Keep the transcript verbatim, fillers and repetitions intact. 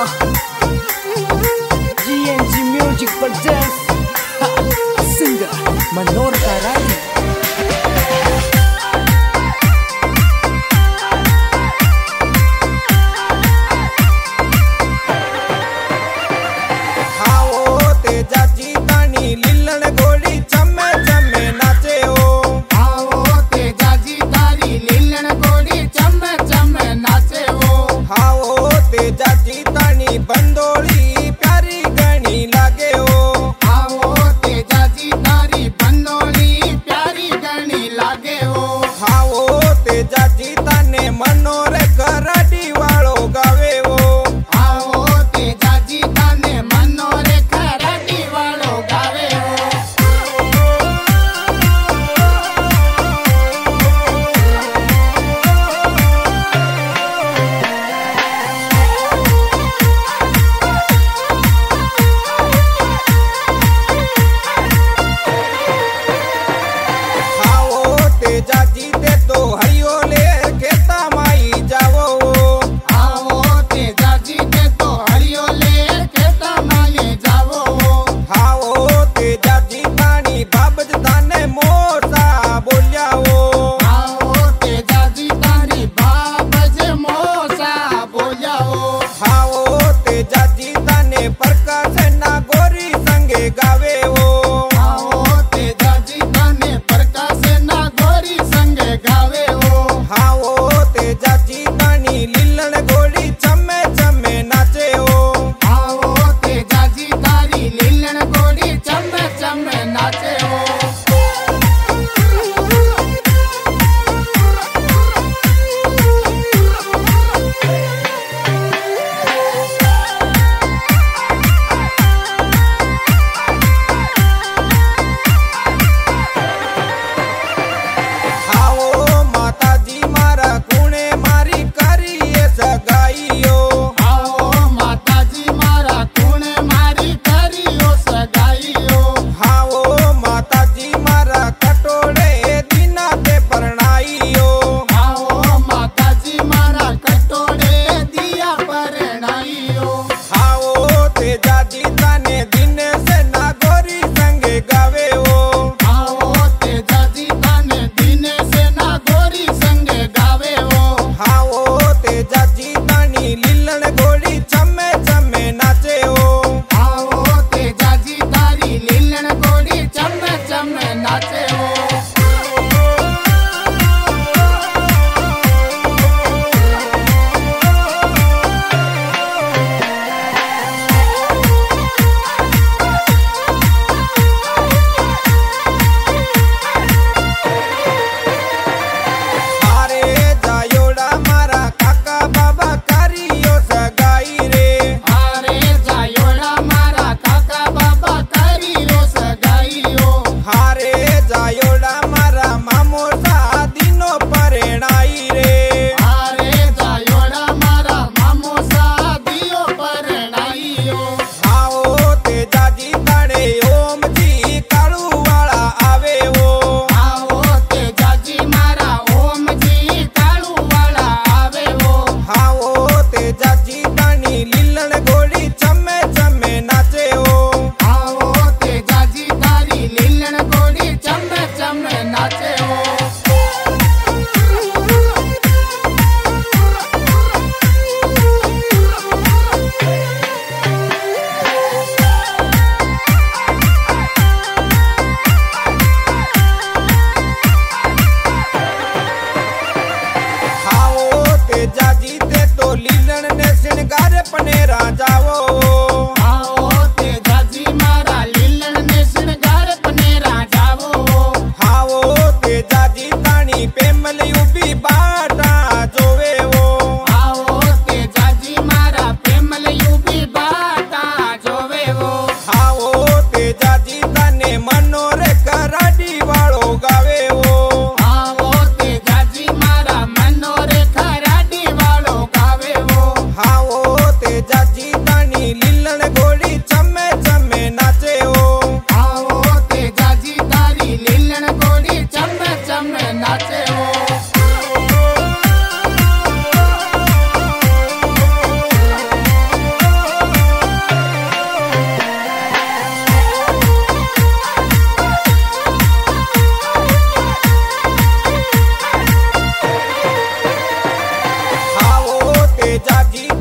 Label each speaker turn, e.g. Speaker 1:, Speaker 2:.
Speaker 1: G N G Music presents singer Manor Karani.
Speaker 2: बंदोली प्यारी गणी लागे हो,
Speaker 3: आओ तेजा जी तारी बंदोली प्यारी गणी लागे हो,
Speaker 2: आओ तेजा जी तने मनोर कराडी वालो गावे हो,
Speaker 3: आओ तेजा जी तने मनोर कराडी वालो गावे हो।
Speaker 2: जाजी दे तो हरियो ले खेता माई जावो,
Speaker 3: आओ तेजा जी दे तो हरियो ले खेता माई जावो,
Speaker 2: आओ तेजा जी तानी बाबज ताने मोसा बोलिया हो,
Speaker 3: आओ तेजा जी तारी बाबज मोसा बोलिया हो,
Speaker 2: आओ तेजा जी ताने प्रकाश ना गोरी संगे गावे हो,
Speaker 3: आओ तेजा जी ताने प्रकाश ना गोरी संगे गावे हो,
Speaker 2: आओ तेजा जी तानी लीलन गोड़ी चमे चमे नाचे हो,
Speaker 3: आओ तेजा जी तारी लीलन गोड़ी चमे चमे नाचे हो।
Speaker 2: आओ माता जी मारा कुणे मारी करिए सगाईयो,
Speaker 3: आओ माता जी मारा कुणे मारी करियो सगाईयो,
Speaker 2: आओ माता जी मारा कटोड़े दीना ते परणाईयो,
Speaker 3: आओ माता जी मारा कटोड़े दिया परणाईयो,
Speaker 2: आओ तेजा जी ताने दिन से नागोरी संगे गावे हो,
Speaker 3: आओ तेजा जी ताने दीने से ना गोरी संगे गावे हो,
Speaker 2: आओ तेजा जी तानी लीलन गोड़ी चमे चमे नाचे हो,
Speaker 3: आओ तेजा जी तारी लीलन गोड़ी चमे चमे नाचे हो।
Speaker 2: अरे जायोड़ा मारा काका बाबा करियो सगाई रे,
Speaker 3: अरे जायोड़ा मारा काका बाबा करियो सगाईयो,
Speaker 2: हारे जायोड़ा मारा मामो सा दिनो परेणाई रे,
Speaker 3: अरे जायोड़ा मारा मामो शादियो परणाईयो,
Speaker 2: आओ तेजा जी ताड़े ओम जी कालू वाला आवे हो,
Speaker 3: आओ तेजा जी मारा ओम जी कालू वाला आवे हो,
Speaker 2: आओ तेजा जी तानी लीलन गोड़ी चमे चमे नाचे हो,
Speaker 3: आओ तेजा जी तारी लीलन गोड़ी चमे चमे नाचे हो।
Speaker 2: आओ तेजा जी ते तो लीलन ने श्रृंगार पनेरा जावो,
Speaker 3: आओ तेजा जी मारा लीलन ने श्रृंगार पनेरा जावो,
Speaker 2: आओ तेजा जी तानी पेमल उभी बाटा जोवे हो,
Speaker 3: आओ तेजा जी मारा प्रेमल यूबी बाटा जोवे हो,
Speaker 2: आओ तेजा जी ताने मनोर कराडी वालो गावे हो,
Speaker 3: आओ तेजा जी मारा मनोर खराडी वालो गावे हो,
Speaker 2: आओ तेजा जी तानी जाजी